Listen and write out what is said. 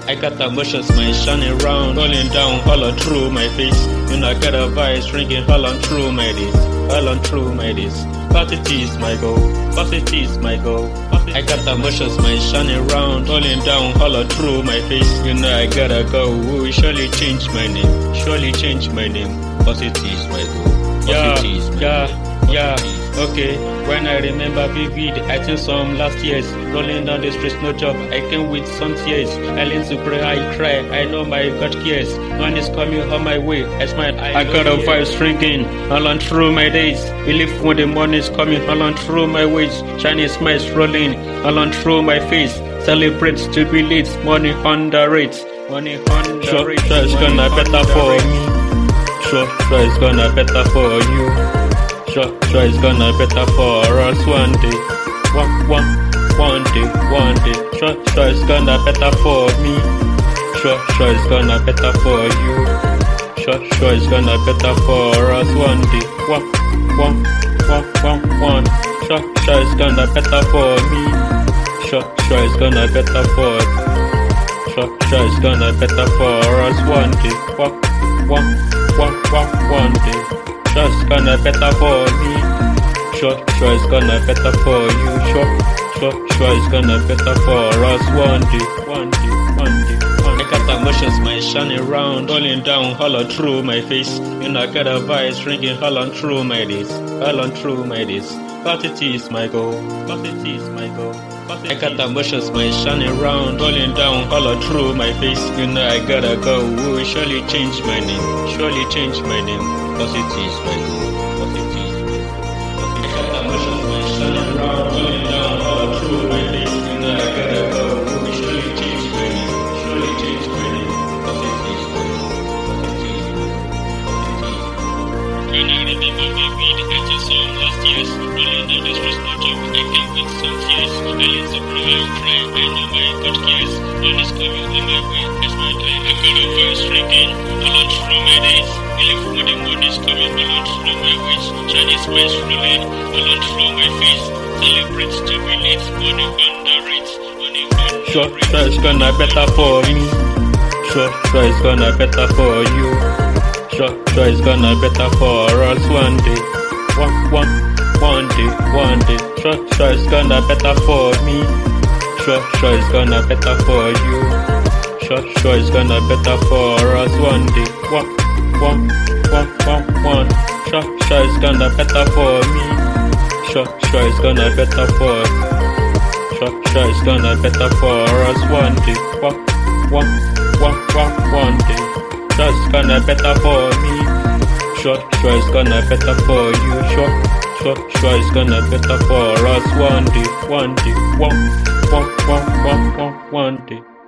I got emotions, my shining round, rolling down, all through my face. And I got a vibe ringing all on through my days, all on through my days. Positivity is my goal, positivity is my goal. I got emotions, my shining round, rolling down, all through my face. You know I gotta go, will surely change my name, surely change my name. Positivity is my goal, positivity is my goal. Yeah, okay. When I remember vivid, I think some last years, rolling down the streets, no job. I came with some tears. I learned to pray, I cry. I know my God cares. One is coming on my way. I smile. I got a vibe ringing all on through my days. Believe when the morning is coming all on through my ways. Shining smiles rolling all on through my face. Celebrate, jubilate, money on the rates. Money on the rates. Sure, it's gonna better for me. Sure, it's gonna better for you. Sure, it's gonna better for us one day. One day. Sure, it's gonna better for me. Sure, it's gonna better for you. Sure, it's gonna better for us one day. One. Sure, it's gonna better for me. Sure, it's gonna better for. Sure, it's gonna better for us one day. One day. Sure, it's gonna better for me. Sure, it's gonna better for you. Sure, it's gonna better for us one day. I got emotions, my shining round, rolling down, all through my face. And I got a vibe ringing all on through my days, all on through my days. Positivity is my goal, positivity is my goal. I got emotions, my shining round, rolling down, all through my face. You know I gotta go, will surely change my name, surely change my name. Positivity is my goal, positivity is my goal. I got emotions, my shining round, rolling down, all through my face. You know I gotta go, will surely change my name, surely change my name. Positivity is my goal, positivity is my goal. When I remember vivid, I just saw last year's rolling down the streets, no job. I came with some tears. I learned to pray, I cry. I know my God cares. One is coming on my way. I smile. I got a voice ringing all on through my days. Believe when the moon is coming all on through my ways. Chinese smiles rolling all on through my face. Celebrate, jubilate, money on the rates. Money on the rates. Sure, it's gonna better for me. Sure, it's gonna better for you. Sure, it's gonna better for us one day. One day. Sure, it's gonna better for me. Sure, it's gonna better for you. Sure, it's gonna better for us one day. One. Sure, it's gonna better for me. Sure, it's gonna better for. Sure, it's gonna better for us one day. One day. Sure, it's gonna better for me. Sure, it's gonna better for you. Sure, it's gonna better for us one day. One day.